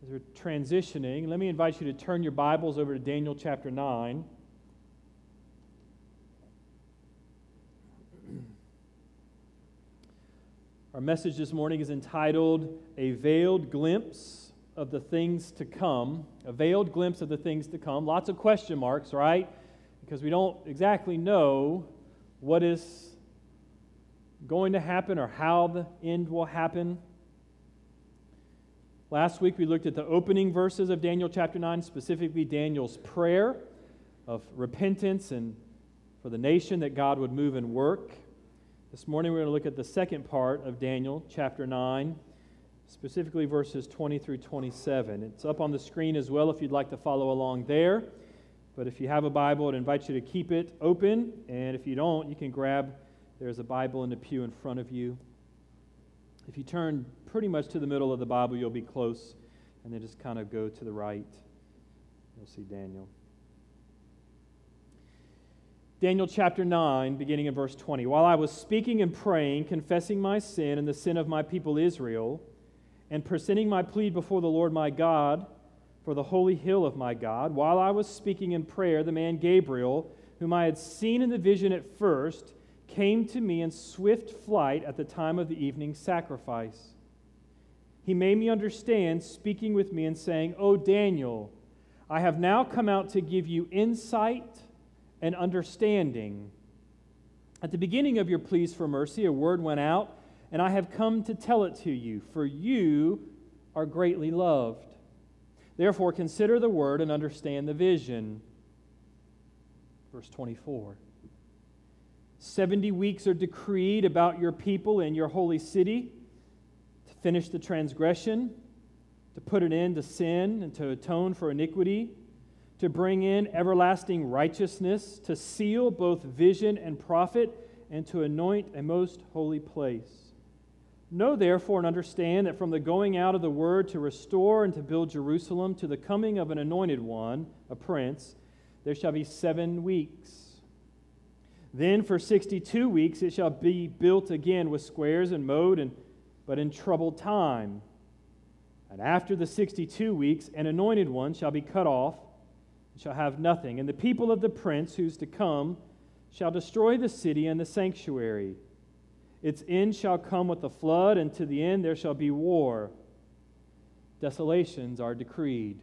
as we're transitioning, let me invite you to turn your Bibles over to Daniel chapter 9. Our message this morning is entitled, A Veiled Glimpse of the Things to Come. A veiled glimpse of the things to come. Lots of question marks, right? Because we don't exactly know what is going to happen or how the end will happen. Last week we looked at the opening verses of Daniel chapter 9, specifically Daniel's prayer of repentance and for the nation that God would move and work. This morning we're going to look at the second part of Daniel chapter 9, specifically verses 20 through 27. It's up on the screen as well if you'd like to follow along there. But if you have a Bible, I'd invite you to keep it open. And if you don't, you can grab, there's a Bible in the pew in front of you. If you turn pretty much to the middle of the Bible, you'll be close. And then just kind of go to the right. You'll see Daniel. Daniel chapter 9, beginning in verse 20. While I was speaking and praying, confessing my sin and the sin of my people Israel, and presenting my plea before the Lord my God for the holy hill of my God, while I was speaking in prayer, the man Gabriel, whom I had seen in the vision at first, came to me in swift flight at the time of the evening sacrifice. He made me understand, speaking with me and saying, O Daniel, I have now come out to give you insight and understanding. At the beginning of your pleas for mercy, a word went out, and I have come to tell it to you, for you are greatly loved. Therefore, consider the word and understand the vision. Verse 24. 70 weeks are decreed about your people in your holy city to finish the transgression, to put an end to sin and to atone for iniquity, to bring in everlasting righteousness, to seal both vision and prophet, and to anoint a most holy place. Know therefore and understand that from the going out of the word to restore and to build Jerusalem to the coming of an anointed one, a prince, there shall be 7 weeks. Then for 62 weeks it shall be built again with squares and mowed, but in troubled time. And after the 62 weeks, an anointed one shall be cut off, and shall have nothing. And the people of the prince who's to come shall destroy the city and the sanctuary. Its end shall come with the flood, and to the end there shall be war. Desolations are decreed.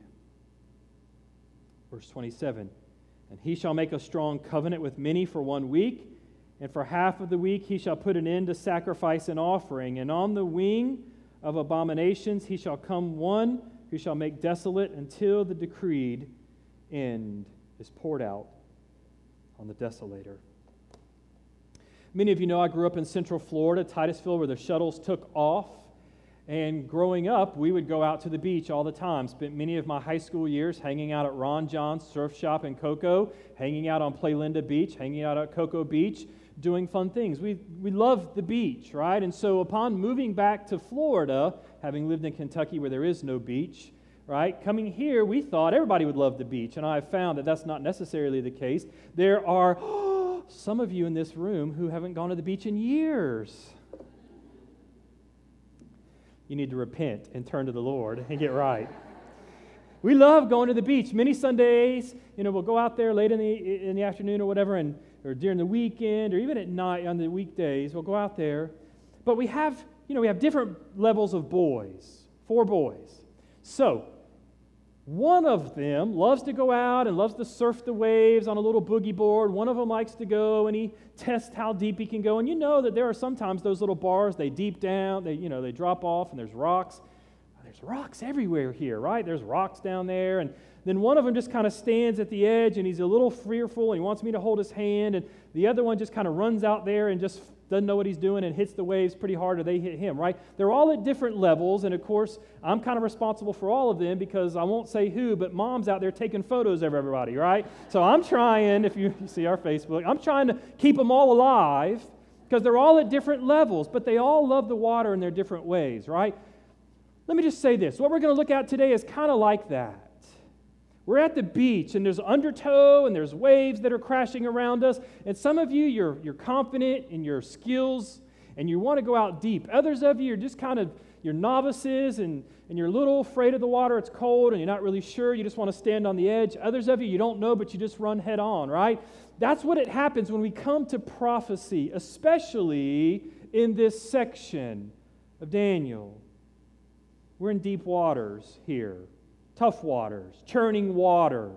Verse 27. And he shall make a strong covenant with many for 1 week, and for half of the week he shall put an end to sacrifice and offering. And on the wing of abominations he shall come one who shall make desolate until the decreed end is poured out on the desolator. Many of you know I grew up in Central Florida, Titusville, where the shuttles took off. And growing up, we would go out to the beach all the time. Spent many of my high school years hanging out at Ron John's Surf Shop in Cocoa, hanging out on Play Linda Beach, hanging out at Cocoa Beach, doing fun things. We love the beach, right? And so upon moving back to Florida, having lived in Kentucky where there is no beach, right? Coming here, we thought everybody would love the beach, and I found that that's not necessarily the case. There are some of you in this room who haven't gone to the beach in years. You need to repent and turn to the Lord and get right. We love going to the beach. Many Sundays, we'll go out there late in the afternoon or whatever, or during the weekend, or even at night on the weekdays, we'll go out there. But we have different levels of boys, 4 boys. So, one of them loves to go out and loves to surf the waves on a little boogie board. One of them likes to go and he tests how deep he can go. And you know that there are sometimes those little bars, they deep down, they drop off and there's rocks. There's rocks everywhere here, right? There's rocks down there. And then one of them just kind of stands at the edge and he's a little fearful and he wants me to hold his hand. And the other one just kind of runs out there and just doesn't know what he's doing and hits the waves pretty hard or they hit him, right? They're all at different levels, and of course, I'm kind of responsible for all of them because I won't say who, but Mom's out there taking photos of everybody, right? So I'm trying, if you see our Facebook, I'm trying to keep them all alive because they're all at different levels, but they all love the water in their different ways, right? Let me just say this. What we're going to look at today is kind of like that. We're at the beach, and there's undertow, and there's waves that are crashing around us. And some of you, you're confident in your skills, and you want to go out deep. Others of you are just kind of, you're novices, and and you're a little afraid of the water. It's cold and you're not really sure. You just want to stand on the edge. Others of you don't know, but you just run head on, right? That's what it happens when we come to prophecy, especially in this section of Daniel. We're in deep waters here, tough waters, churning waters.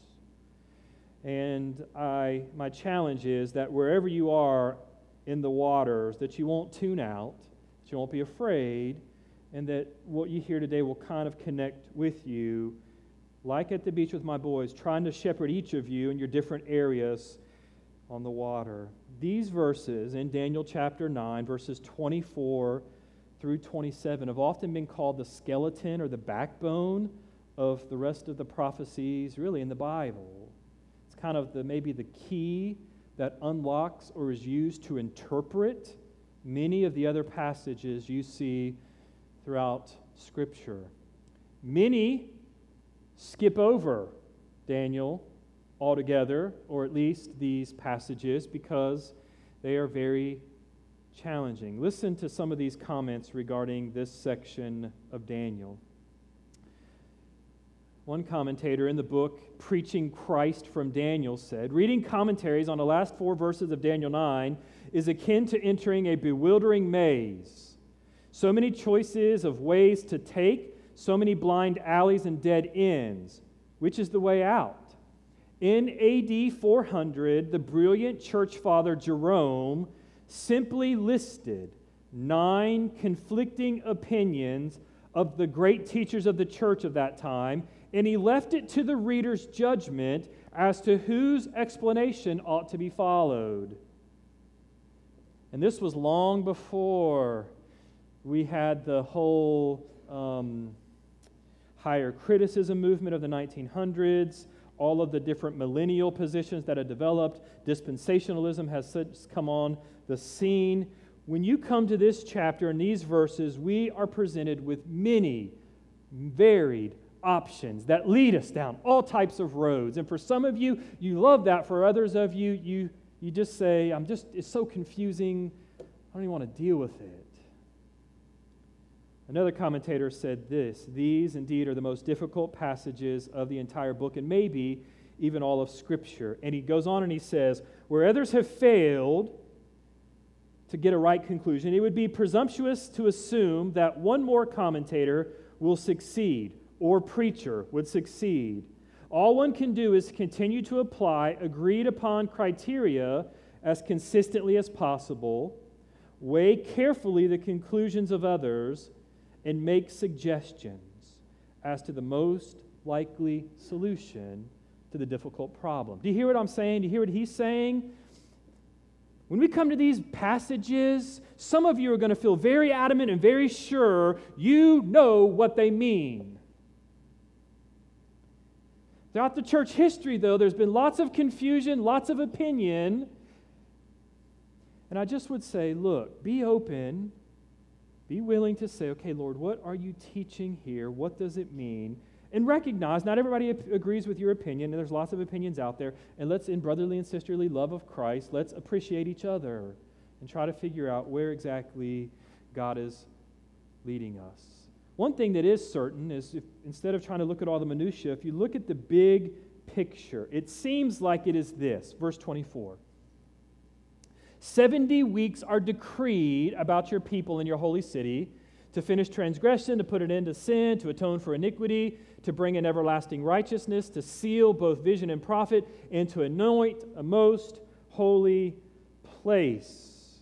And my challenge is that wherever you are in the waters, that you won't tune out, that you won't be afraid, and that what you hear today will kind of connect with you, like at the beach with my boys, trying to shepherd each of you in your different areas on the water. These verses in Daniel chapter 9, verses 24 through 27, have often been called the skeleton or the backbone of the rest of the prophecies, really, in the Bible. It's kind of maybe the key that unlocks or is used to interpret many of the other passages you see throughout Scripture. Many skip over Daniel altogether, or at least these passages, because they are very challenging. Listen to some of these comments regarding this section of Daniel. One commentator in the book Preaching Christ from Daniel said, reading commentaries on the last 4 verses of Daniel 9 is akin to entering a bewildering maze. So many choices of ways to take, so many blind alleys and dead ends. Which is the way out? In AD 400, the brilliant church father Jerome simply listed 9 conflicting opinions of the great teachers of the church of that time, and he left it to the reader's judgment as to whose explanation ought to be followed. And this was long before we had the whole higher criticism movement of the 1900s, all of the different millennial positions that have developed. Dispensationalism has come on the scene. When you come to this chapter and these verses, we are presented with many varied options that lead us down all types of roads. And for some of you, you love that. For others of you, you just say, it's so confusing, I don't even want to deal with it. Another commentator said this, these indeed are the most difficult passages of the entire book, and maybe even all of Scripture. And he goes on and he says, where others have failed to get a right conclusion, it would be presumptuous to assume that one more commentator will succeed, or preacher would succeed. All one can do is continue to apply agreed upon criteria as consistently as possible, weigh carefully the conclusions of others, and make suggestions as to the most likely solution to the difficult problem. Do you hear what I'm saying? Do you hear what he's saying? When we come to these passages, some of you are going to feel very adamant and very sure you know what they mean. Throughout the church history, though, there's been lots of confusion, lots of opinion. And I just would say, look, be open. Be willing to say, okay, Lord, what are you teaching here? What does it mean? And recognize not everybody agrees with your opinion, and there's lots of opinions out there. And let's, in brotherly and sisterly love of Christ, let's appreciate each other and try to figure out where exactly God is leading us. One thing that is certain is if, instead of trying to look at all the minutiae, if you look at the big picture, it seems like it is this, verse 24. 70 weeks are decreed about your people in your holy city to finish transgression, to put an end to sin, to atone for iniquity, to bring in everlasting righteousness, to seal both vision and prophet, and to anoint a most holy place.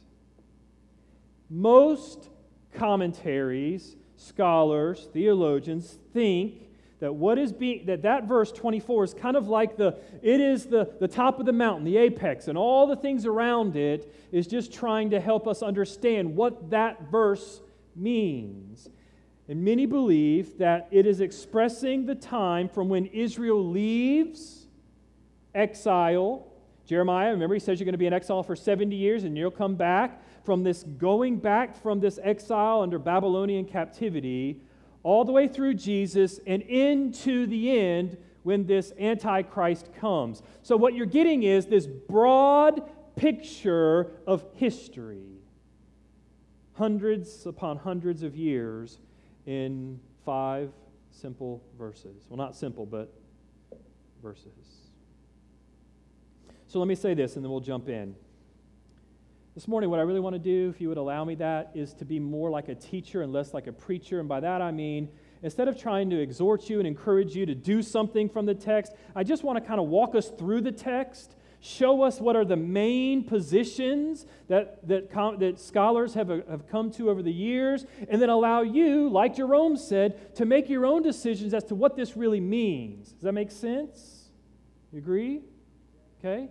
Most commentaries, scholars, theologians think that that verse 24 is kind of like the top of the mountain, the apex, and all the things around it is just trying to help us understand what that verse means. And many believe that it is expressing the time from when Israel leaves exile. Jeremiah, remember, he says you're going to be in exile for 70 years and you'll come back from this going back from this exile under Babylonian captivity all the way through Jesus and into the end when this Antichrist comes. So what you're getting is this broad picture of history. Hundreds upon hundreds of years in 5 simple verses. Well, not simple, but verses. So let me say this, and then we'll jump in. This morning, what I really want to do, if you would allow me that, is to be more like a teacher and less like a preacher. And by that I mean, instead of trying to exhort you and encourage you to do something from the text, I just want to kind of walk us through the text, show us what are the main positions that scholars have come to over the years, and then allow you, like Jerome said, to make your own decisions as to what this really means. Does that make sense? You agree? Okay?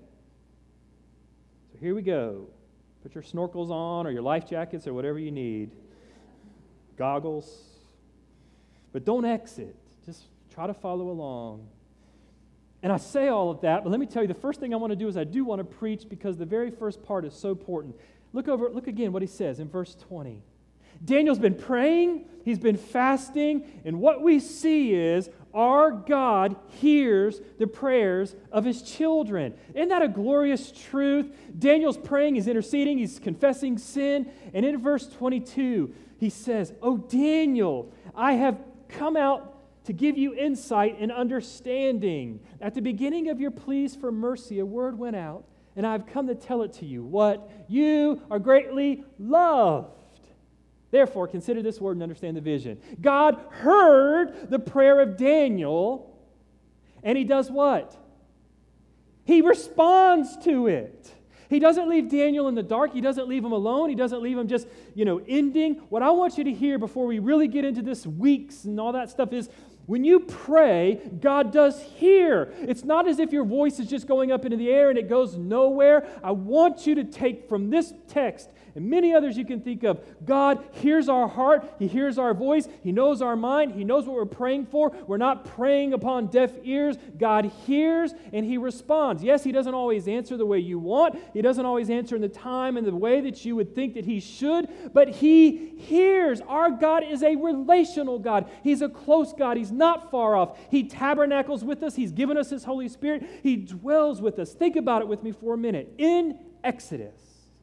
So here we go. Put your snorkels on or your life jackets or whatever you need. Goggles. But don't exit. Just try to follow along. And I say all of that, but let me tell you, the first thing I want to do is I do want to preach because the very first part is so important. Look again what he says in verse 20. Daniel's been praying, he's been fasting, and what we see is our God hears the prayers of his children. Isn't that a glorious truth? Daniel's praying, he's interceding, he's confessing sin, and in verse 22, he says, "Oh, Daniel, I have come out to give you insight and understanding. At the beginning of your pleas for mercy, a word went out, and I've come to tell it to you. What? You are greatly loved. Therefore, consider this word and understand the vision." God heard the prayer of Daniel, and he does what? He responds to it. He doesn't leave Daniel in the dark. He doesn't leave him alone. He doesn't leave him just, ending. What I want you to hear before we really get into this weeks and all that stuff is, when you pray, God does hear. It's not as if your voice is just going up into the air and it goes nowhere. I want you to take from this text and many others you can think of, God hears our heart. He hears our voice. He knows our mind. He knows what we're praying for. We're not praying upon deaf ears. God hears and He responds. Yes, He doesn't always answer the way you want. He doesn't always answer in the time and the way that you would think that He should, but He hears. Our God is a relational God. He's a close God. He's not far off. He tabernacles with us. He's given us His Holy Spirit. He dwells with us. Think about it with me for a minute. In Exodus,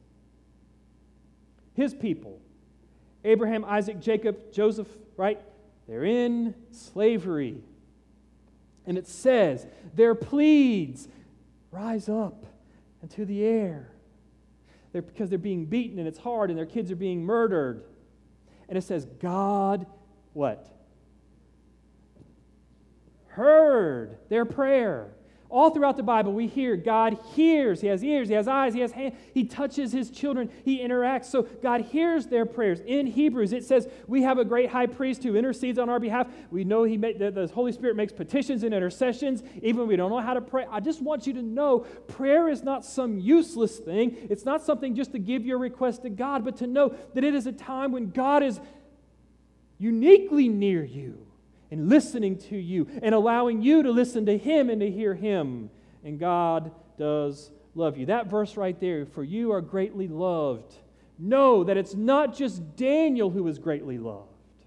His people, Abraham, Isaac, Jacob, Joseph, right? They're in slavery. And it says, their pleads rise up into the air. Because they're being beaten and it's hard and their kids are being murdered. And it says, God, what? Heard their prayer. All throughout the Bible, we hear God hears. He has ears, He has eyes, He has hands. He touches His children. He interacts. So God hears their prayers. In Hebrews, it says, we have a great high priest who intercedes on our behalf. We know the Holy Spirit makes petitions and intercessions, even when we don't know how to pray. I just want you to know, prayer is not some useless thing. It's not something just to give your request to God, but to know that it is a time when God is uniquely near you, and listening to you, and allowing you to listen to Him and to hear Him. And God does love you. That verse right there, for you are greatly loved. Know that it's not just Daniel who is greatly loved.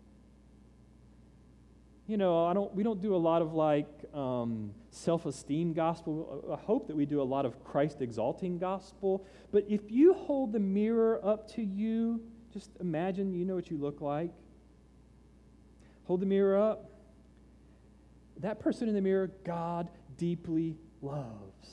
We don't do a lot of self-esteem gospel. I hope that we do a lot of Christ-exalting gospel. But if you hold the mirror up to you, just imagine you know what you look like. Hold the mirror up. That person in the mirror, God deeply loves.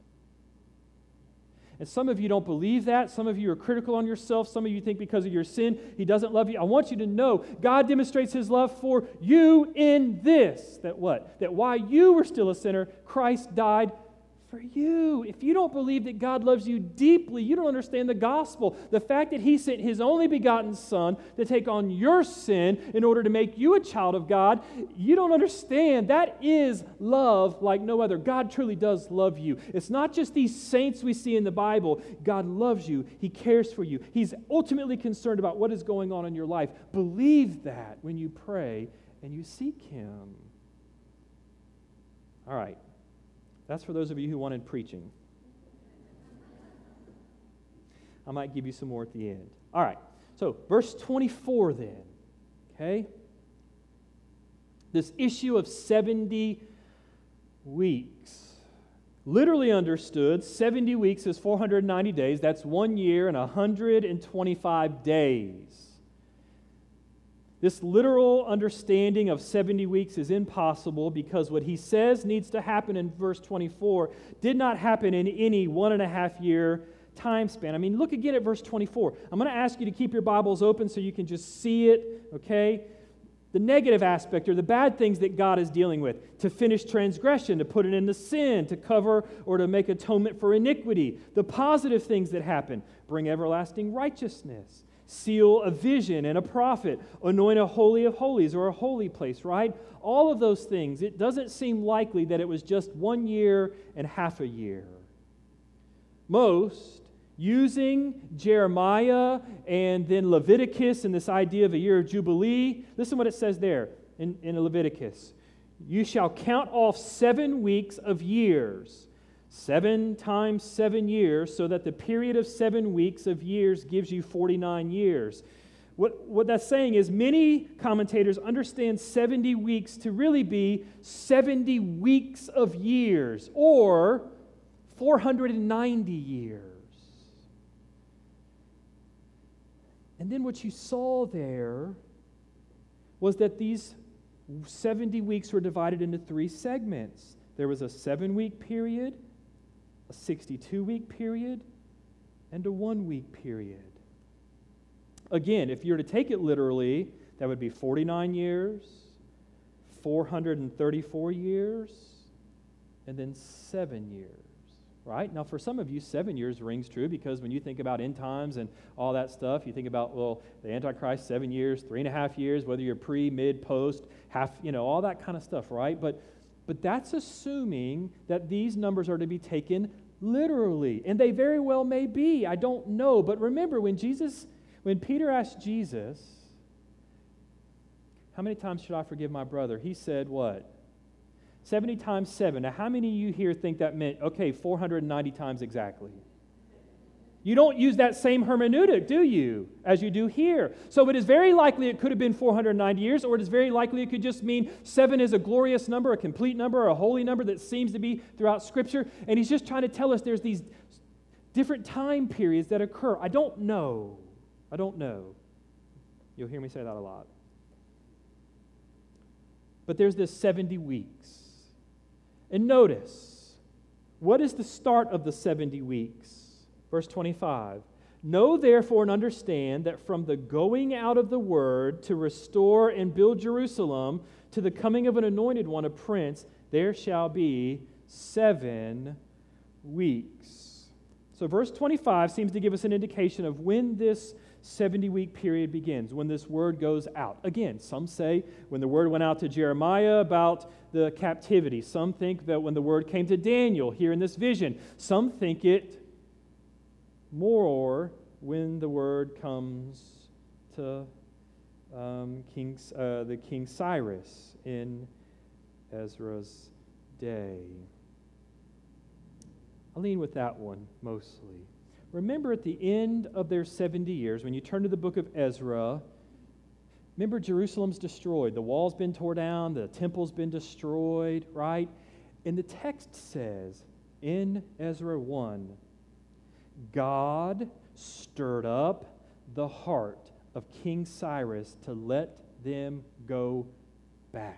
And some of you don't believe that. Some of you are critical on yourself. Some of you think because of your sin, He doesn't love you. I want you to know, God demonstrates His love for you in this. That what? That while you were still a sinner, Christ died for you. If you don't believe that God loves you deeply, you don't understand the gospel. The fact that He sent His only begotten Son to take on your sin in order to make you a child of God, you don't understand. That is love like no other. God truly does love you. It's not just these saints we see in the Bible. God loves you. He cares for you. He's ultimately concerned about what is going on in your life. Believe that when you pray and you seek Him. All right. That's for those of you who wanted preaching. I might give you some more at the end. All right, so verse 24 then, okay? This issue of 70 weeks. Literally understood, 70 weeks is 490 days. That's 1 year and 125 days. This literal understanding of 70 weeks is impossible because what he says needs to happen in verse 24 did not happen in any 1.5 year time span. I mean, look again at verse 24. I'm going to ask you to keep your Bibles open so you can just see it, okay? The negative aspect, or the bad things that God is dealing with: to finish transgression, to put an end to sin, to cover or to make atonement for iniquity. The positive things that happen: bring everlasting righteousness, seal a vision and a prophet, anoint a holy of holies or a holy place, right? All of those things, it doesn't seem likely that it was just 1 year and half a year. Most, using Jeremiah and then Leviticus and this idea of a year of Jubilee, listen what it says there in Leviticus. You shall count off 7 weeks of years, 7 times 7 years, so that the period of 7 weeks of years gives you 49 years. What that's saying is many commentators understand 70 weeks to really be 70 weeks of years, or 490 years. And then what you saw there was that these 70 weeks were divided into 3 segments. There was a 7-week period, a 62-week period, and a 1-week period. Again, if you were to take it literally, that would be 49 years, 434 years, and then 7 years. Right? Now, for some of you, 7 years rings true because when you think about end times and all that stuff, you think about, well, the Antichrist, 7 years, 3.5 years, whether you're pre, mid, post, half, all that kind of stuff, right? But that's assuming that these numbers are to be taken literally, and they very well may be. I don't know. But remember, when Peter asked Jesus, how many times should I forgive my brother? He said what? 70 times 7. Now, how many of you here think that meant, 490 times exactly? You don't use that same hermeneutic, do you, as you do here? So it is very likely it could have been 490 years, or it is very likely it could just mean 7 is a glorious number, a complete number, a holy number that seems to be throughout Scripture. And he's just trying to tell us there's these different time periods that occur. I don't know. You'll hear me say that a lot. But there's this 70 weeks. And notice, what is the start of the 70 weeks? Verse 25. Know therefore and understand that from the going out of the word to restore and build Jerusalem to the coming of an anointed one, a prince, there shall be 7 weeks. So verse 25 seems to give us an indication of when this 70-week period begins, when this word goes out. Again, some say when the word went out to Jeremiah about the captivity. Some think that when the word came to Daniel here in this vision. Some think it more when the word comes to the King Cyrus in Ezra's day. I lean with that one mostly. Remember at the end of their 70 years, when you turn to the book of Ezra, remember Jerusalem's destroyed. The wall's been torn down. The temple's been destroyed, right? And the text says in Ezra 1, God stirred up the heart of King Cyrus to let them go back.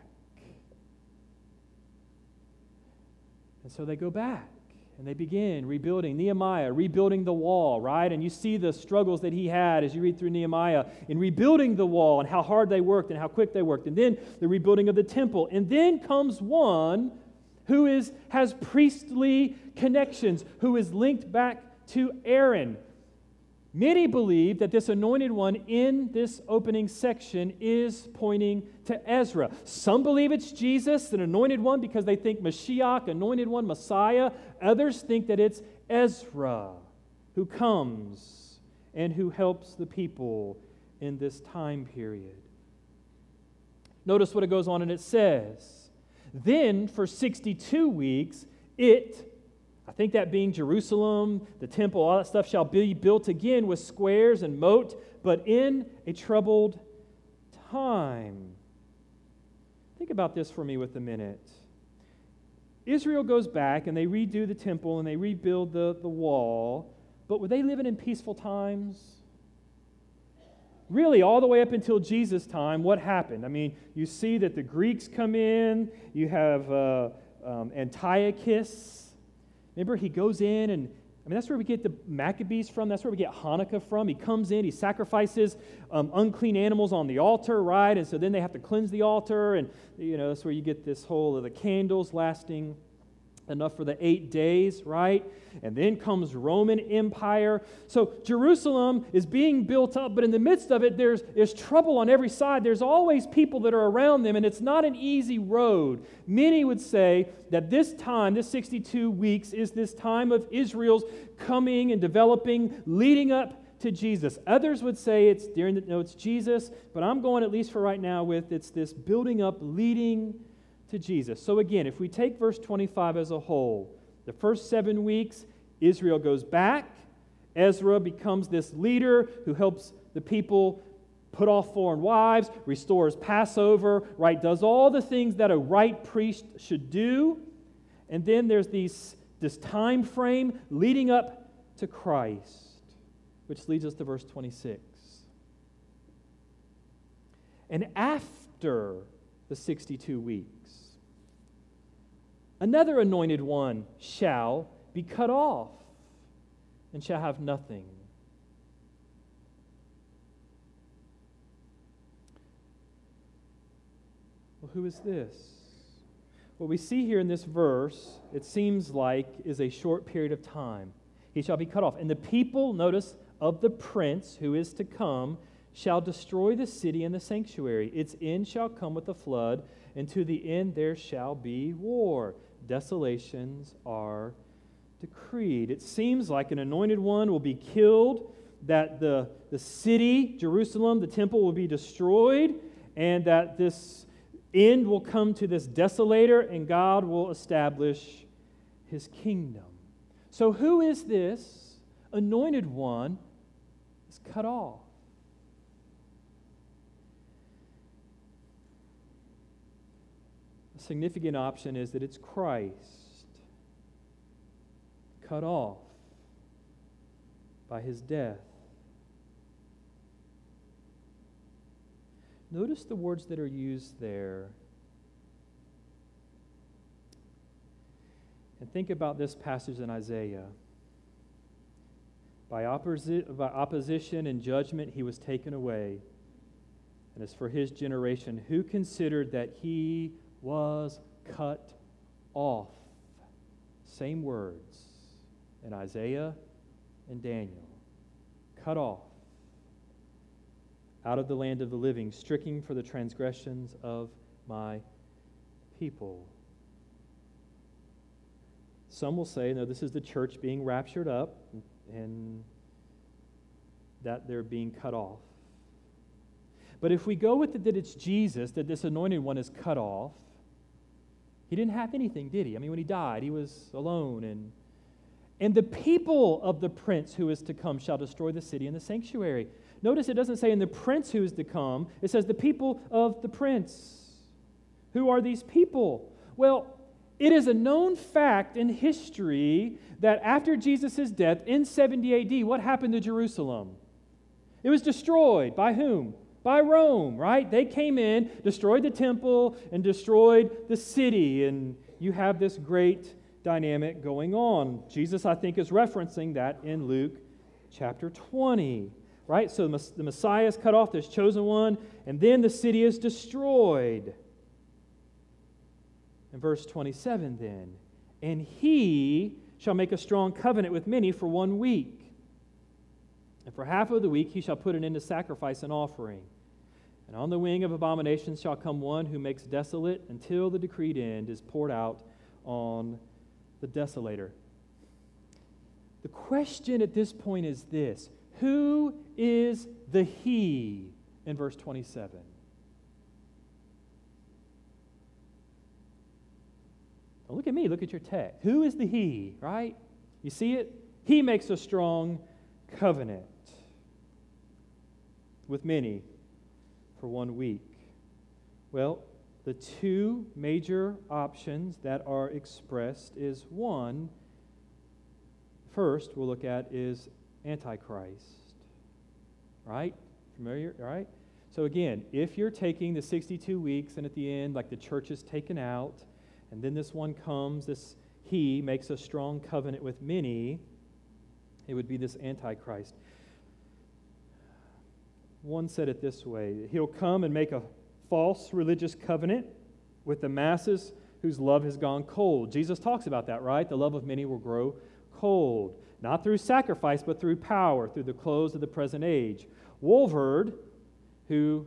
And so they go back. And they begin rebuilding. Nehemiah, rebuilding the wall, right? And you see the struggles that he had as you read through Nehemiah in rebuilding the wall and how hard they worked and how quick they worked. And then the rebuilding of the temple. And then comes one who has priestly connections, who is linked back to Aaron. Many believe that this anointed one in this opening section is pointing to Ezra. Some believe it's Jesus, an anointed one, because they think Mashiach, anointed one, Messiah. Others think that it's Ezra who comes and who helps the people in this time period. Notice what it goes on and it says, then for 62 weeks, I think that being Jerusalem, the temple, all that stuff shall be built again with squares and moat, but in a troubled time. Think about this for me with a minute. Israel goes back and they redo the temple and they rebuild the wall, but were they living in peaceful times? really all the way up until Jesus' time, what happened? I mean, you see that the Greeks come in. You have Antiochus. Remember, he goes in and, that's where we get the Maccabees from. That's where we get Hanukkah from. He comes in, he sacrifices unclean animals on the altar, right? And so then they have to cleanse the altar. And, that's where you get this whole of the candles lasting enough for the 8 days, right? And then comes Roman Empire. So Jerusalem is being built up, but in the midst of it, there's trouble on every side. There's always people that are around them, and it's not an easy road. Many would say that this time, this 62 weeks, is this time of Israel's coming and developing, leading up to Jesus. Others would say it's it's Jesus, but I'm going, at least for right now, with it's this building up, leading to Jesus. So again, if we take verse 25 as a whole, the first 7 weeks, Israel goes back. Ezra becomes this leader who helps the people put off foreign wives, restores Passover, right? Does all the things that a right priest should do. And then there's this time frame leading up to Christ, which leads us to verse 26. And after the 62 weeks, another anointed one shall be cut off and shall have nothing. Well, who is this? What we see here in this verse, it seems like, is a short period of time. He shall be cut off. And the people, notice, of the prince who is to come shall destroy the city and the sanctuary. Its end shall come with a flood, and to the end there shall be war. Desolations are decreed. It seems like an anointed one will be killed, that the city, Jerusalem, the temple will be destroyed, and that this end will come to this desolator, and God will establish his kingdom. So who is this anointed one that's cut off? A significant option is that it's Christ, cut off by his death. Notice the words that are used there. And think about this passage in Isaiah. By opposition and judgment he was taken away. And as for his generation, who considered that he was cut off? Same words in Isaiah and Daniel. Cut off out of the land of the living, stricken for the transgressions of my people. Some will say, no, this is the church being raptured up and that they're being cut off. But if we go with it that it's Jesus, that this anointed one is cut off, he didn't have anything, did he? I mean, when he died, he was alone. And the people of the prince who is to come shall destroy the city and the sanctuary. Notice it doesn't say in the prince who is to come. It says the people of the prince. Who are these people? Well, it is a known fact in history that after Jesus' death in 70 AD, what happened to Jerusalem? It was destroyed. By whom? By Rome, right? They came in, destroyed the temple, and destroyed the city. And you have this great dynamic going on. Jesus, I think, is referencing that in Luke chapter 20. Right? So the Messiah is cut off, this chosen one, and then the city is destroyed. In verse 27 then, and he shall make a strong covenant with many for 1 week. And for half of the week he shall put an end to sacrifice and offering. And on the wing of abominations shall come one who makes desolate until the decreed end is poured out on the desolator. The question at this point is this: who is the he in verse 27? Don't look at me, look at your text. Who is the he, right? You see it? He makes a strong covenant with many for 1 week. Well, the two major options that are expressed is one, first we'll look at is Antichrist, right? Familiar, all right? So again, if you're taking the 62 weeks and at the end, like the church is taken out, and then this one comes, he makes a strong covenant with many, it would be this Antichrist. One said it this way: he'll come and make a false religious covenant with the masses whose love has gone cold. Jesus talks about that, right? The love of many will grow cold, not through sacrifice, but through power, through the close of the present age. Wolverd, who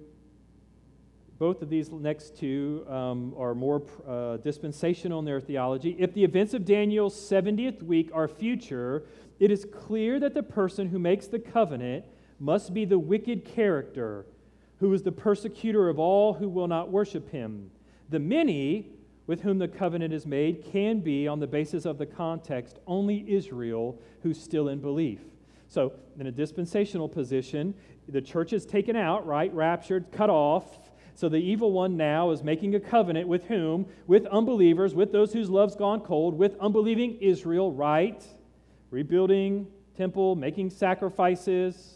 both of these next two are more dispensational in their theology. If the events of Daniel's 70th week are future, it is clear that the person who makes the covenant must be the wicked character who is the persecutor of all who will not worship him. The many with whom the covenant is made can be, on the basis of the context, only Israel who's still in belief. So, in a dispensational position, the church is taken out, right? Raptured, cut off. So the evil one now is making a covenant with whom? With unbelievers, with those whose love's gone cold, with unbelieving Israel, right? Rebuilding temple, making sacrifices.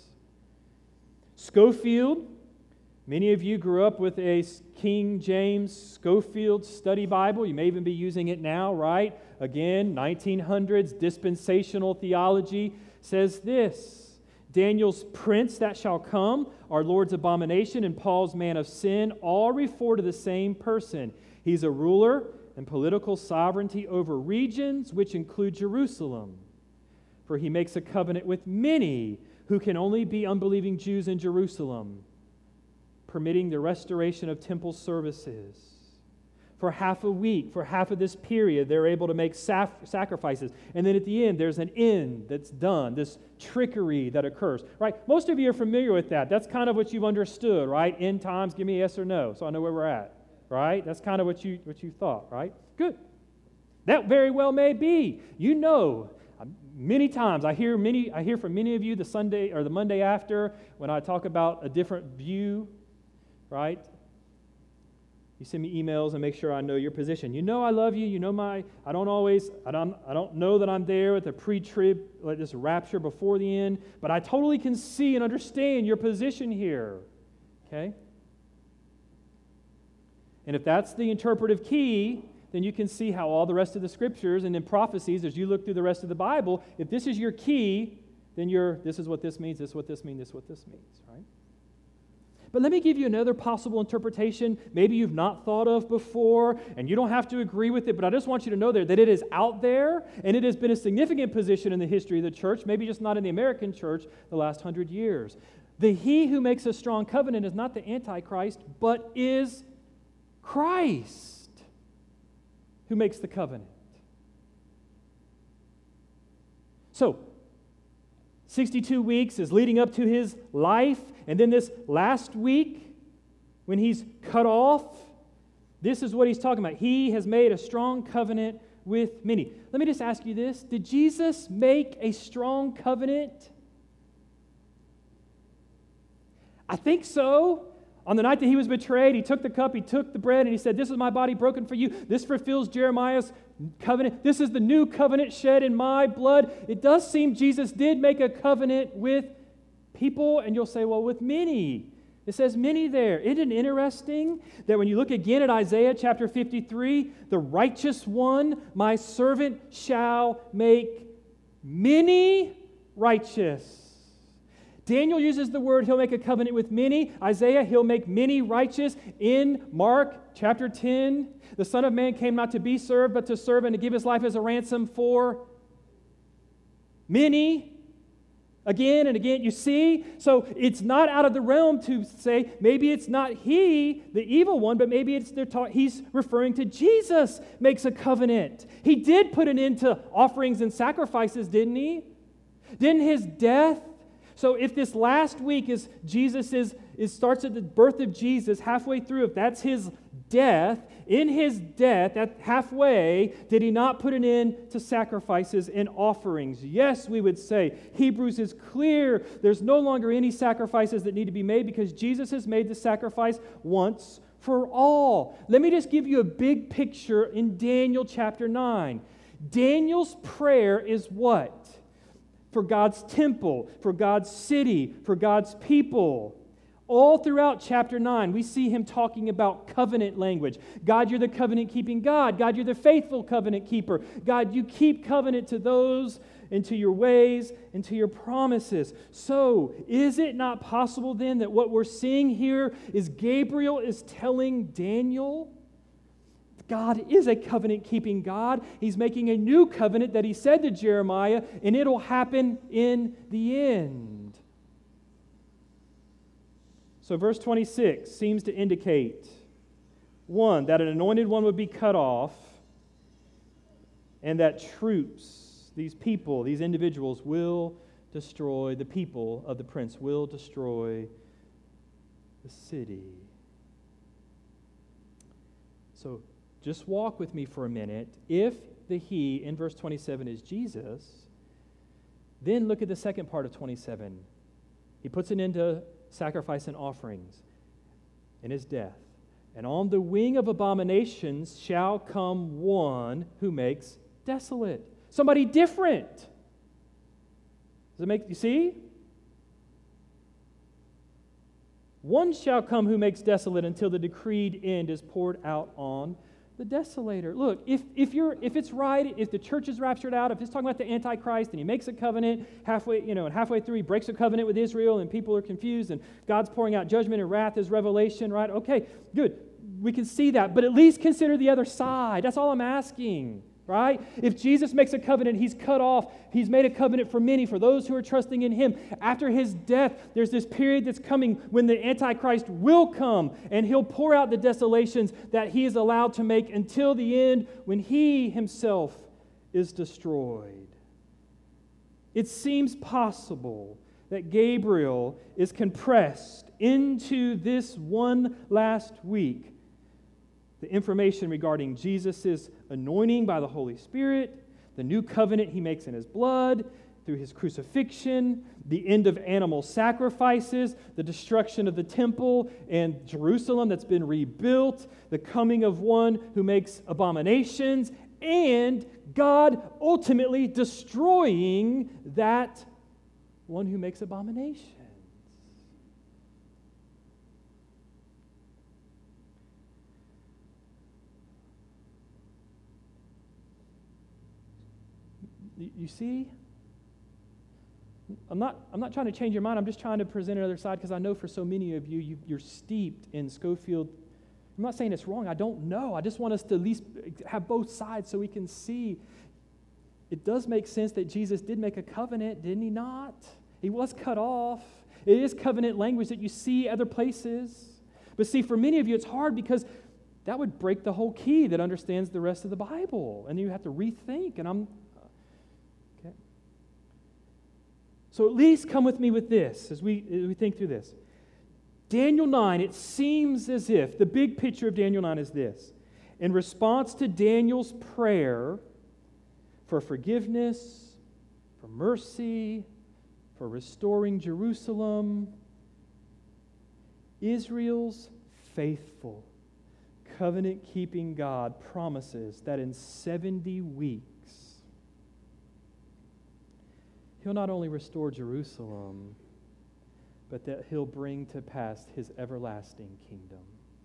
Scofield, many of you grew up with a King James Scofield study Bible. You may even be using it now, right? Again, 1900s dispensational theology says this: Daniel's prince that shall come, our Lord's abomination, and Paul's man of sin all refer to the same person. He's a ruler and political sovereignty over regions which include Jerusalem. For he makes a covenant with many who can only be unbelieving Jews in Jerusalem, permitting the restoration of temple services. For half a week, for half of this period, they're able to make sacrifices. And then at the end, there's an end that's done, this trickery that occurs. Right? Most of you are familiar with that. That's kind of what you've understood, right? End times, give me a yes or no, so I know where we're at. Right? That's kind of what you thought, right? Good. That very well may be. You know, many times I hear from many of you the Sunday or the Monday after when I talk about a different view, right? You send me emails and make sure I know your position. You know I love you. You know I don't know that I'm there with the pre-trib, like this rapture before the end, but I totally can see and understand your position here. Okay? And if that's the interpretive key, then you can see how all the rest of the scriptures and then prophecies, as you look through the rest of the Bible, if this is your key, then this is what this means, this is what this means, this is what this means, right? But let me give you another possible interpretation maybe you've not thought of before, and you don't have to agree with it, but I just want you to know that it is out there, and it has been a significant position in the history of the church, maybe just not in the American church the last 100 years. He who makes a strong covenant is not the Antichrist, but is Christ who makes the covenant. So, 62 weeks is leading up to his life, and then this last week, when he's cut off, this is what he's talking about. He has made a strong covenant with many. Let me just ask you this. Did Jesus make a strong covenant? I think so. On the night that he was betrayed, he took the cup, he took the bread, and he said, "This is my body broken for you." This fulfills Jeremiah's covenant. This is the new covenant shed in my blood. It does seem Jesus did make a covenant with people, and you'll say, well, with many. It says many there. Isn't it interesting that when you look again at Isaiah chapter 53, the righteous one, my servant, shall make many righteous. Daniel uses the word, he'll make a covenant with many. Isaiah, he'll make many righteous. In Mark chapter 10, the Son of Man came not to be served, but to serve and to give his life as a ransom for many. Again and again, you see? So it's not out of the realm to say, maybe it's not he, the evil one, but maybe he's referring to Jesus makes a covenant. He did put an end to offerings and sacrifices, didn't he? Didn't his death? So if this last week is starts at the birth of Jesus, halfway through, if that's his death, in his death, at halfway, did he not put an end to sacrifices and offerings? Yes, we would say. Hebrews is clear. There's no longer any sacrifices that need to be made because Jesus has made the sacrifice once for all. Let me just give you a big picture in Daniel chapter 9. Daniel's prayer is what? For God's temple, for God's city, for God's people. All throughout chapter 9, we see him talking about covenant language. God, you're the covenant-keeping God. God, you're the faithful covenant keeper. God, you keep covenant to those and to your ways and to your promises. So, is it not possible then that what we're seeing here is Gabriel is telling Daniel God is a covenant-keeping God. He's making a new covenant that he said to Jeremiah, and it'll happen in the end. So verse 26 seems to indicate, one, that an anointed one would be cut off, and that troops, these people, these individuals will destroy, the people of the prince will destroy the city. So just walk with me for a minute. If the he in verse 27 is Jesus, then look at the second part of 27. He puts an end to sacrifice and offerings in his death. And on the wing of abominations shall come one who makes desolate. Somebody different. Does it make, you see? One shall come who makes desolate until the decreed end is poured out on the desolator. Look, if it's right, if the church is raptured out, if it's talking about the Antichrist and he makes a covenant halfway, and halfway through he breaks a covenant with Israel and people are confused and God's pouring out judgment and wrath as revelation, right? Okay, good. We can see that, but at least consider the other side. That's all I'm asking, right? If Jesus makes a covenant, he's cut off. He's made a covenant for many, for those who are trusting in him. After his death, there's this period that's coming when the Antichrist will come, and he'll pour out the desolations that he is allowed to make until the end when he himself is destroyed. It seems possible that Gabriel is compressed into this one last week. The information regarding Jesus' anointing by the Holy Spirit, the new covenant he makes in his blood, through his crucifixion, the end of animal sacrifices, the destruction of the temple and Jerusalem that's been rebuilt, the coming of one who makes abominations, and God ultimately destroying that one who makes abominations. You see? I'm not trying to change your mind. I'm just trying to present another side because I know for so many of you, you're steeped in Scofield. I'm not saying it's wrong. I don't know. I just want us to at least have both sides so we can see. It does make sense that Jesus did make a covenant, didn't he not? He was cut off. It is covenant language that you see other places. But see, for many of you, it's hard because that would break the whole key that understands the rest of the Bible. And you have to rethink. And okay. So at least come with me with this as we think through this. Daniel 9, it seems as if the big picture of Daniel 9 is this. In response to Daniel's prayer for forgiveness, for mercy, for restoring Jerusalem, Israel's faithful, covenant-keeping God promises that in 70 weeks, He'll not only restore Jerusalem, but that He'll bring to pass His everlasting kingdom.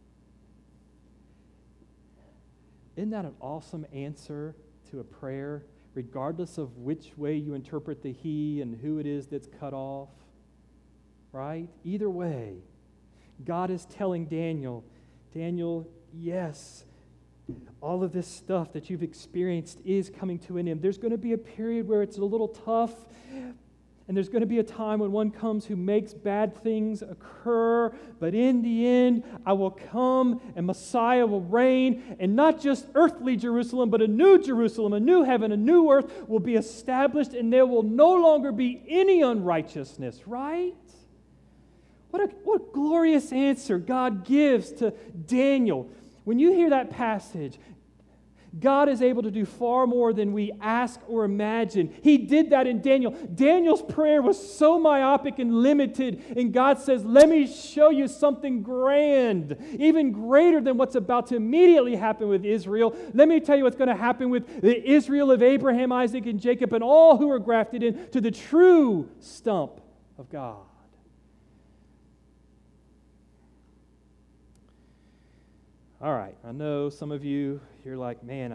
Isn't that an awesome answer to a prayer, regardless of which way you interpret the he and who it is that's cut off? Right? Either way, God is telling Daniel, yes, all of this stuff that you've experienced is coming to an end. There's going to be a period where it's a little tough, and there's going to be a time when one comes who makes bad things occur, but in the end, I will come and Messiah will reign, and not just earthly Jerusalem, but a new Jerusalem, a new heaven, a new earth will be established, and there will no longer be any unrighteousness, right? What a glorious answer God gives to Daniel. When you hear that passage, God is able to do far more than we ask or imagine. He did that in Daniel. Daniel's prayer was so myopic and limited, and God says, let me show you something grand, even greater than what's about to immediately happen with Israel. Let me tell you what's going to happen with the Israel of Abraham, Isaac, and Jacob, and all who are grafted into the true stump of God. All right, I know some of you, you're like, man,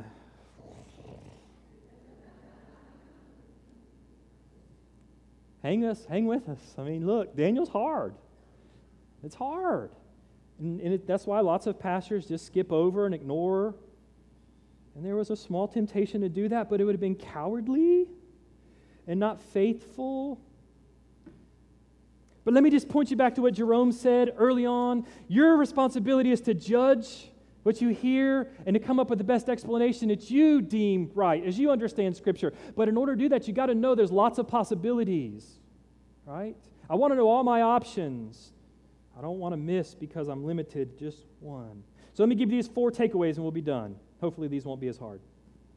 hang with us. I mean, look, Daniel's hard. It's hard. And that's why lots of pastors just skip over and ignore. And there was a small temptation to do that, but it would have been cowardly and not faithful. But let me just point you back to what Jerome said early on. Your responsibility is to judge what you hear and to come up with the best explanation that you deem right as you understand Scripture. But in order to do that, you got to know there's lots of possibilities, right? I want to know all my options. I don't want to miss because I'm limited to just one. So let me give you these 4 takeaways and we'll be done. Hopefully these won't be as hard.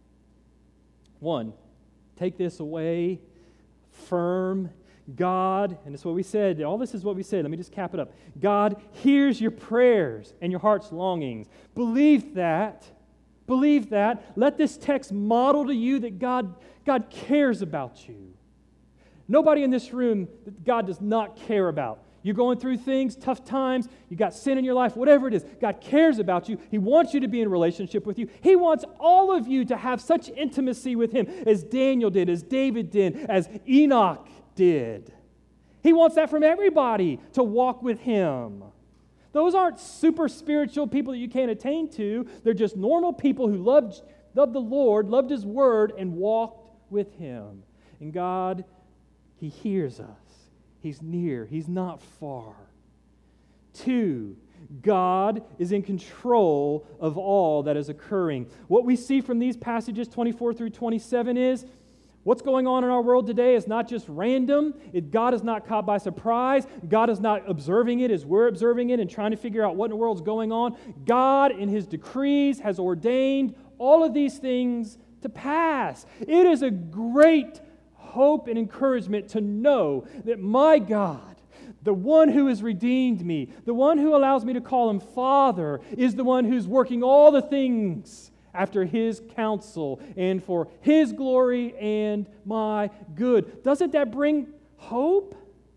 1, take this away, firm. God, and it's what we said, all this is what we said, let me just cap it up. God hears your prayers and your heart's longings. Believe that. Believe that. Let this text model to you that God cares about you. Nobody in this room that God does not care about. You're going through things, tough times, you got sin in your life, whatever it is, God cares about you. He wants you to be in a relationship with you. He wants all of you to have such intimacy with Him as Daniel did, as David did, as Enoch did. He wants that from everybody, to walk with Him. Those aren't super spiritual people that you can't attain to. They're just normal people who loved the Lord, loved His Word, and walked with Him. And God, He hears us. He's near. He's not far. 2, God is in control of all that is occurring. What we see from these passages 24 through 27 is what's going on in our world today is not just random. God is not caught by surprise. God is not observing it as we're observing it and trying to figure out what in the world's going on. God, in His decrees, has ordained all of these things to pass. It is a great hope and encouragement to know that my God, the one who has redeemed me, the one who allows me to call Him Father, is the one who's working all the things after His counsel and for His glory and my good. Doesn't that bring hope?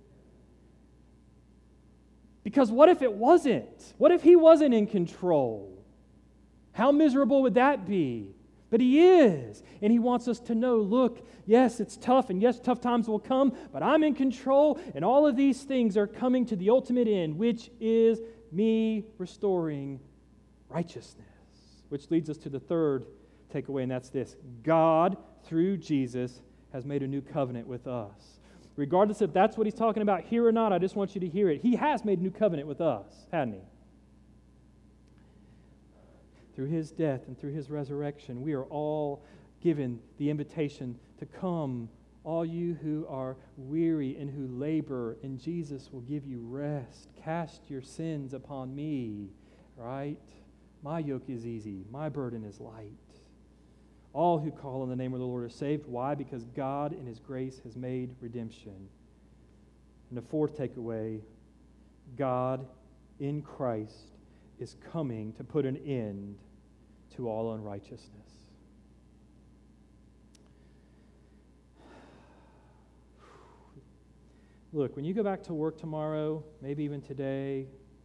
Because what if it wasn't? What if He wasn't in control? How miserable would that be? But He is, and He wants us to know, look, yes, it's tough, and yes, tough times will come, but I'm in control, and all of these things are coming to the ultimate end, which is me restoring righteousness. Which leads us to the 3rd takeaway, and that's this. God, through Jesus, has made a new covenant with us. Regardless if that's what He's talking about here or not, I just want you to hear it. He has made a new covenant with us, hadn't He? Through His death and through His resurrection, we are all given the invitation to come, all you who are weary and who labor, and Jesus will give you rest. Cast your sins upon me, right? My yoke is easy, my burden is light. All who call on the name of the Lord are saved. Why? Because God in His grace has made redemption. And the 4th takeaway, God in Christ is coming to put an end to all unrighteousness. Look, when you go back to work tomorrow, maybe even today,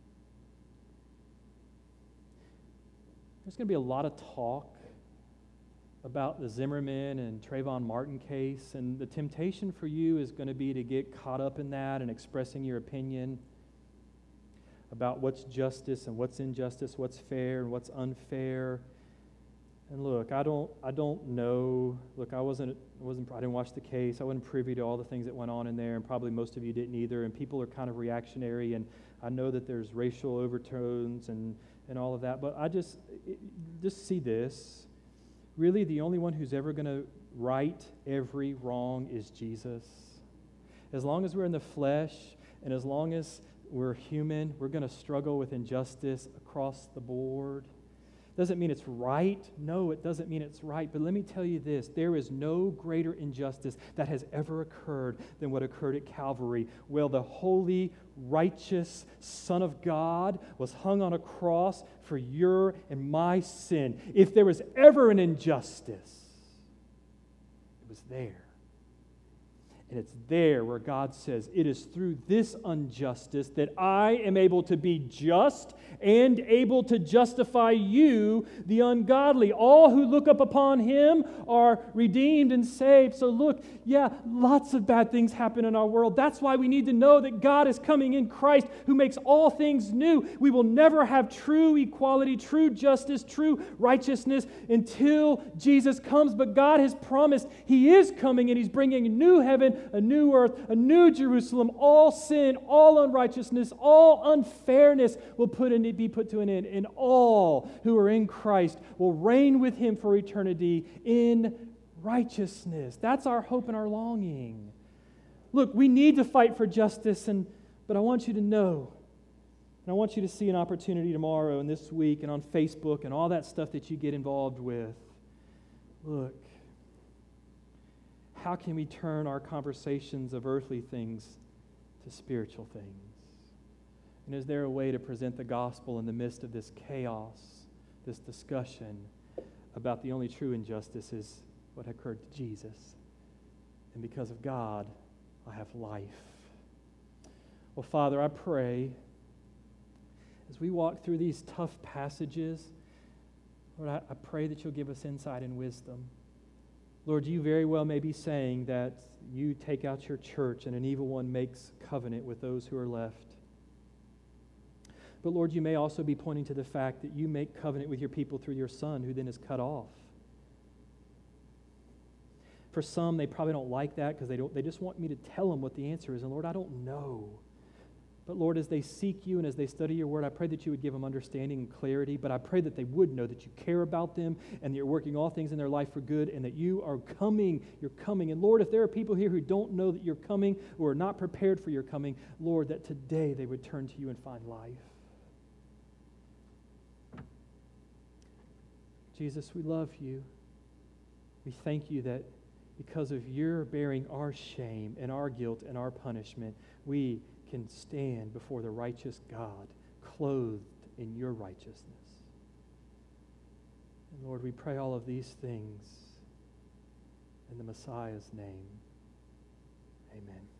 there's going to be a lot of talk about the Zimmerman and Trayvon Martin case, and the temptation for you is going to be to get caught up in that and expressing your opinion about what's justice and what's injustice, what's fair and what's unfair. And look, I don't know. Look, I didn't watch the case. I wasn't privy to all the things that went on in there, and probably most of you didn't either. And people are kind of reactionary, and I know that there's racial overtones and all of that. But I just see this. Really, the only one who's ever going to right every wrong is Jesus. As long as we're in the flesh, and as long as we're human, we're going to struggle with injustice across the board. Doesn't mean it's right. No, it doesn't mean it's right. But let me tell you this. There is no greater injustice that has ever occurred than what occurred at Calvary. Well, the holy, righteous Son of God was hung on a cross for your and my sin. If there was ever an injustice, it was there. And it's there where God says, it is through this injustice that I am able to be just and able to justify you, the ungodly. All who look up upon Him are redeemed and saved. So look, yeah, lots of bad things happen in our world. That's why we need to know that God is coming in Christ, who makes all things new. We will never have true equality, true justice, true righteousness until Jesus comes. But God has promised He is coming, and He's bringing a new heaven, a new earth, a new Jerusalem. All sin, all unrighteousness, all unfairness will be put to an end, and all who are in Christ will reign with Him for eternity in righteousness. That's our hope and our longing. Look, we need to fight for justice, but I want you to know, and I want you to see an opportunity tomorrow and this week and on Facebook and all that stuff that you get involved with. Look, how can we turn our conversations of earthly things to spiritual things? And is there a way to present the gospel in the midst of this chaos, this discussion about the only true injustice is what occurred to Jesus? And because of God, I have life. Well, Father, I pray as we walk through these tough passages, Lord, I pray that you'll give us insight and wisdom. Lord, you very well may be saying that you take out your church and an evil one makes covenant with those who are left. But Lord, you may also be pointing to the fact that you make covenant with your people through your Son, who then is cut off. For some, they probably don't like that because they just want me to tell them what the answer is. And Lord, I don't know. But Lord, as they seek you and as they study your word, I pray that you would give them understanding and clarity. But I pray that they would know that you care about them and that you're working all things in their life for good and that you are coming. You're coming. And Lord, if there are people here who don't know that you're coming or are not prepared for your coming, Lord, that today they would turn to you and find life. Jesus, we love you. We thank you that because of your bearing our shame and our guilt and our punishment, we can stand before the righteous God, clothed in your righteousness. And Lord, we pray all of these things in the Messiah's name. Amen.